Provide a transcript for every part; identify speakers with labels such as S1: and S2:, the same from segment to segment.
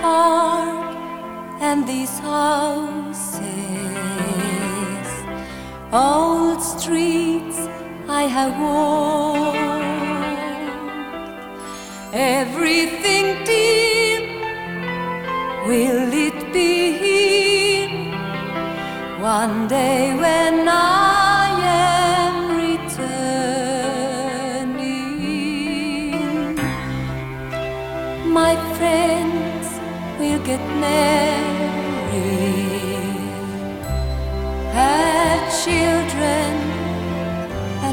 S1: park and these houses, old streets I have walked, everything deep will it be one day when I am returning. My friends will get married, have children and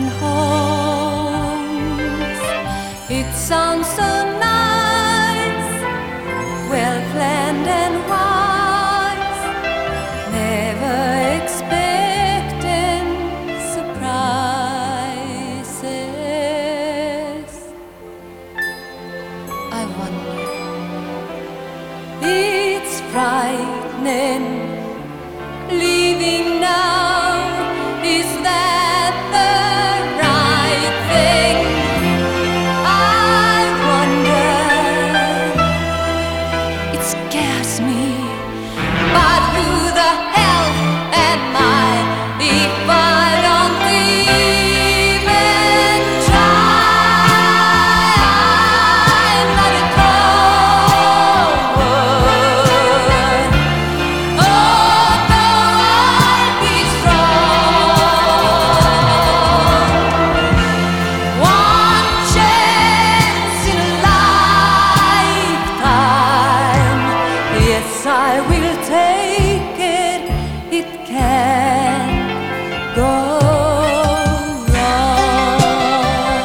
S1: homes. It sounds so nice, well planned and wise, never expecting surprises. I wonder, it's frightening leaving now, is that the right thing? I wonder, it scares me, but who the hell am I if I don't even try? I'm not a coward. Oh no, I'll be strong. One chance in a lifetime, yes, I will take it. It can't go wrong.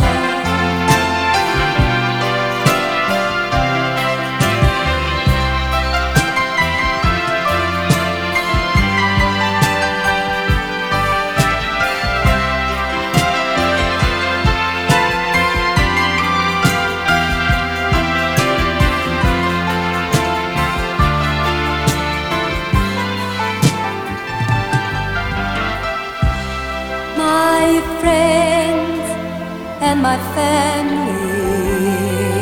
S1: My friends and my family,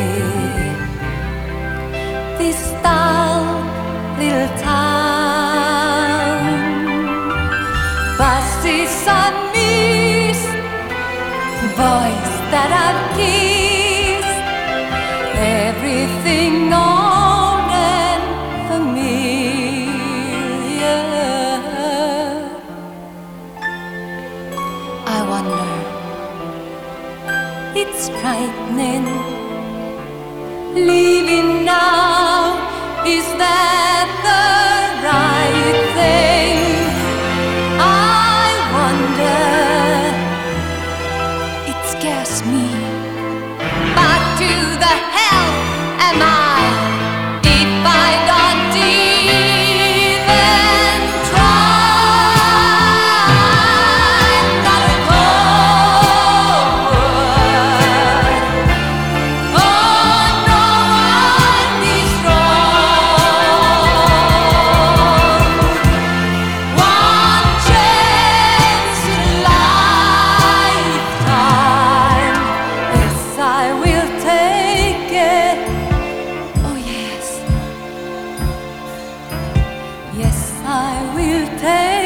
S1: this dull little town, buses I miss, boys that I've kissed, everything known and familiar. I wonder, it's frightening leaving now, is that the right thing? I wonder, it scares me, but to the hell am I if I don't even try? I'm not a coward. Oh no, I'll be strong. One chance in a lifetime, yes, I will take it. Oh yes, yes, I will take